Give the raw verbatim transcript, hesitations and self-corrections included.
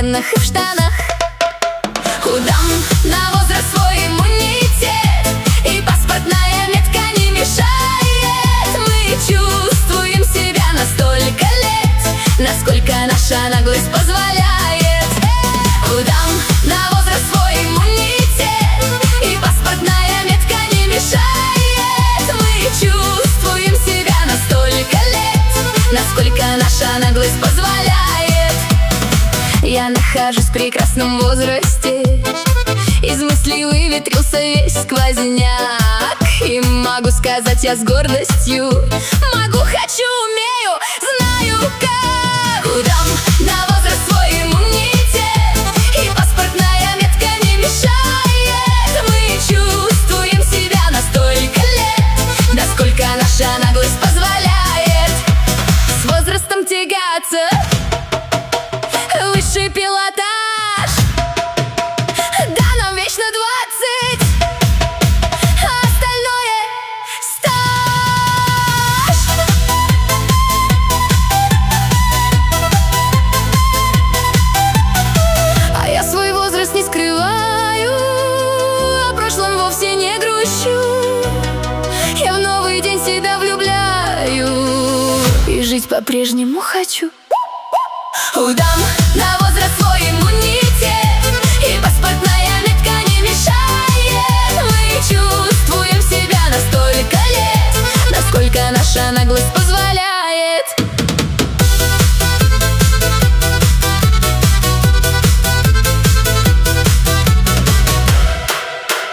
кальсонах и в штанах. Удам на возраст свой иммунитет, и паспортная метка не мешает. Мы чувствуем себя на столько лет, насколько наша наглость позволяет. Удам на возраст свой иммунитет, и паспортная метка не мешает. Мы чувствуем себя на столько лет, насколько наша наглость позволяет. Я нахожусь в прекрасном возрасте, из мыслей выветрился весь сквозняк. И могу сказать я с гордостью: могу, хочу, умею, знаю как. Удам на возраст свой иммунитет, и паспортная метка не мешает. Мы чувствуем себя на столько лет, насколько наша наглость позволяет. С возрастом тягаться высший пилотаж, да нам вечно двадцать, а остальное стаж. А я свой возраст не скрываю, о прошлом вовсе не грущу. Я в новый день себя влюбляю и жить по-прежнему хочу. Удам на возраст свой иммунитет, и паспортная метка не мешает. Мы чувствуем себя на столько лет, насколько наша наглость позволяет.